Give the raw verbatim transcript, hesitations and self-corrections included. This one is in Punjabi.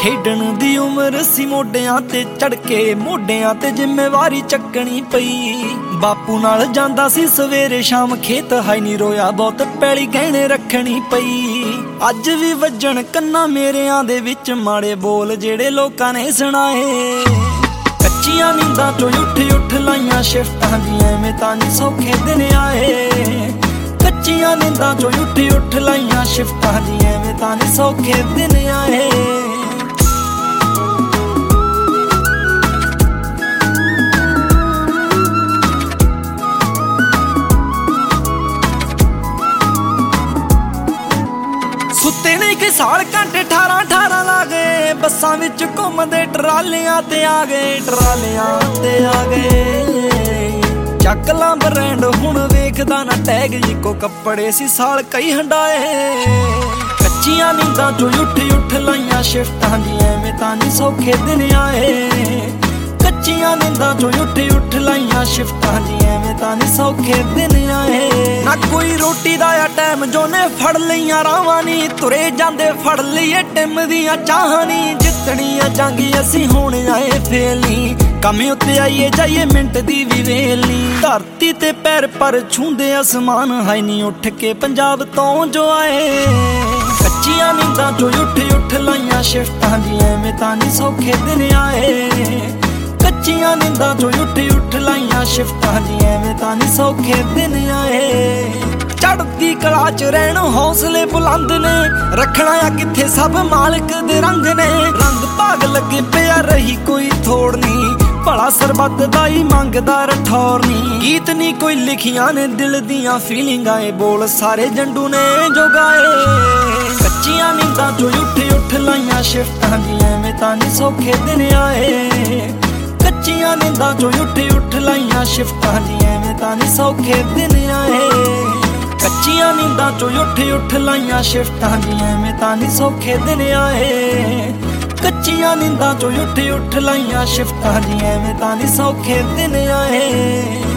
ਖੇਡਣ ਦੀ ਉਮਰ ਸੀ ਮੋਢਿਆਂ ਤੇ ਚੜ ਕੇ, ਮੋਢਿਆਂ ਤੇ ਜ਼ਿੰਮੇਵਾਰੀ ਚੱਕਣੀ ਪਈ। ਬਾਪੂ ਨਾਲ ਜਾਂਦਾ ਸੀ ਸਵੇਰੇ ਸ਼ਾਮ ਖੇਤ, ਹਾਈ ਨੀ ਰੋਇਆ ਬਹੁਤ ਪੈਲੀ ਗਹਿਣੇ ਰੱਖਣੀ ਪਈ। ਅੱਜ ਵੀ ਵੱਜਣ ਕੰਨਾਂ ਮੇਰਿਆਂ ਦੇ ਵਿੱਚ ਮਾੜੇ ਬੋਲ ਜਿਹੜੇ ਲੋਕਾਂ ਨੇ ਸੁਣਾਏ। ਕੱਚੀਆਂ ਨੀਂਦਾਂ ਚੋਂ ਉੱਠ ਉੱਠ ਲਾਈਆਂ ਸ਼ਿਫਟਾਂ ਦੀ, ਐਵੇਂ ਤਾਂ ਨੀ ਸੌਖੇ ਦਿਨ ਆਏ। ਕੱਚੀਆਂ ਨੀਂਦਾਂ ਚੋਂ ਉੱਠ ਉੱਠ ਲਾਈਆਂ ਸ਼ਿਫਟਾਂ ਦੀ, ਐਵੇਂ ਤਾਂ ਨੀ ਸੌਖੇ ਦਿਨ ਆਏ। ਸੁੱਤੇ ਨਹੀਂ ਕਿ ਸਾਲ ਘੰਟੇ ਅਠਾਰਾਂ ਅਠਾਰਾਂ ਲਾ ਗਏ, ਬੱਸਾਂ ਵਿੱਚ ਘੁੰਮਦੇ ਟਰਾਲਿਆਂ ਤੇ ਆ ਗਏ, ਟਰਾਲਿਆਂ ਤੇ ਆ ਗਏ। ਚੱਕ ਲਾਂ ਬ੍ਰਾਂਡ ਹੁਣ ਵੇਖਦਾ ਨਾ ਟੈਗ, ਇੱਕੋ ਕੱਪੜੇ ਸੀ ਸਾਲ ਕਈ ਹੰਡਾਏ। ਕੱਚੀਆਂ ਨੀਂਦਾਂ ਚੋਂ ਉੱਠ ਉੱਠ ਲਾਈਆਂ ਸ਼ਿਫਟਾਂ ਦੀ, ਐਵੇਂ ਤਾਂ ਨੀ ਸੌਖੇ ਦਿਨ ਆਏ। ਕੱਚੀਆਂ ਨੀਂਦਾਂ ਚੋਂ ਉੱਠ ਉੱਠ ਲਾਈਆਂ ਸ਼ਿਫਟਾਂ ਦੀ, ਐਵੇਂ ਤਾਂ ਨੀ ਸੌਖੇ ਦਿਨ ਆਏ। ਨਾ ਕੋਈ ਰੋਟੀ ਦਾ ਆ ਟਾਈਮ ਜੋ ਨੇ ਫੜ ਲਈਆਂ ਰਾਵਾਂ ਨੀ, ਤੁਰੇ ਜਾਂਦੇ ਫੜ ਲਈਏ ਟਿਮ ਦੀਆਂ ਚਾਹਾਂ ਨੀ। ਜਿੱਤਣੀਆਂ ਜੰਗ ਅਸੀਂ ਹੁਣ ਆਏ ਫੇਲ ਨੀ, ਕੰਮ ਉੱਤੇ ਆਈਏ ਜਾਈਏ ਮਿੰਟ ਦੀ ਵੀ ਵੇਲ ਨੀ। ਧਰਤੀ ਤੇ ਪੈਰ ਪਰ ਛੂੰਦੇ ਅਸਮਾਨ, ਹਾਈ ਨੀ ਉੱਠ ਕੇ ਪੰਜਾਬ ਤੋਂ ਜੋ ਆਏ। ਕੱਚੀਆਂ ਨੀਂਦਾਂ ਚੋਂ ਉੱਠ ਉੱਠ ਲਾਈਆਂ ਸ਼ਿਫਟਾਂ ਦੀ, ਐਵੇਂ ਤਾਂ ਨੀ ਸੌਖੇ ਦਿਨ ਆਏ। ਕੱਚੀਆਂ ਨੀਂਦਾਂ ਚੋਂ ਉੱਠ ਉੱਠ ਲਾਈਆਂ ਸ਼ਿਫਟਾਂ ਦੀ, ਐਵੇਂ ਤਾਂ ਨੀ ਸੌਖੇ ਦਿਨ ਆਏ। ਚੜ੍ਹਦੀ ਕਲਾ ਚ ਰਹਿਣ ਹੌਸਲੇ ਬੁਲੰਦ ਨੇ, ਰੱਖਣਾ ਆ ਕਿੱਥੇ ਸਭ ਮਾਲਕ ਦੇ ਰੰਗ ਨੇ। ਰੰਗ ਭਾਗ ਲੱਗੇ ਪਿਆ ਰਹੀ ਕੋਈ ਥੋੜ ਨੀ, ਭਲਾ ਸਰਬੱਤ ਦਾ ਹੀ ਮੰਗਦਾ ਰਠੌਰ ਨੀ। ਗੀਤ ਨੀ ਕੋਈ ਲਿਖੀਆਂ ਨੇ ਦਿਲ ਦੀਆਂ ਫੀਲਿੰਗਾਂ, ਏ ਬੋਲ ਸਾਰੇ ਜੰਡੂ ਨੇ ਜੋ ਗਾਏ। ਕੱਚੀਆਂ ਨੀਂਦਾਂ ਚੋਂ ਉੱਠ ਉੱਠ ਲਾਈਆਂ ਸ਼ਿਫਟਾਂ ਦੀ, ਐਵੇਂ ਤਾਂ ਨੀ ਸੌਖੇ ਦਿਨ ਆਏ। ਕੱਚੀਆਂ ਨੀਂਦਾਂ ਚੋਂ ਉੱਠ ਉੱਠ ਲਾਈਆਂ ਸ਼ਿਫਟਾਂ ਦੀ, ਐਵੇਂ ਤਾਂ ਨੀ ਸੌਖੇ ਦਿਨ ਆਏ। ਕੱਚੀਆਂ ਨੀਂਦਾਂ ਚੋਂ ਉੱਠ ਉੱਠ ਲਾਈਆਂ ਸ਼ਿਫਟਾਂ ਦੀ, ਐਵੇਂ ਤਾਂ ਨੀ ਸੌਖੇ ਦਿਨ ਆਏ। ਕੱਚੀਆਂ ਨੀਂਦਾਂ ਚੋਂ ਉੱਠ ਉੱਠ ਲਾਈਆਂ ਸ਼ਿਫਟਾਂ ਦੀ, ਐਵੇਂ ਤਾਂ ਨੀ ਸੌਖੇ ਦਿਨ ਆਏ।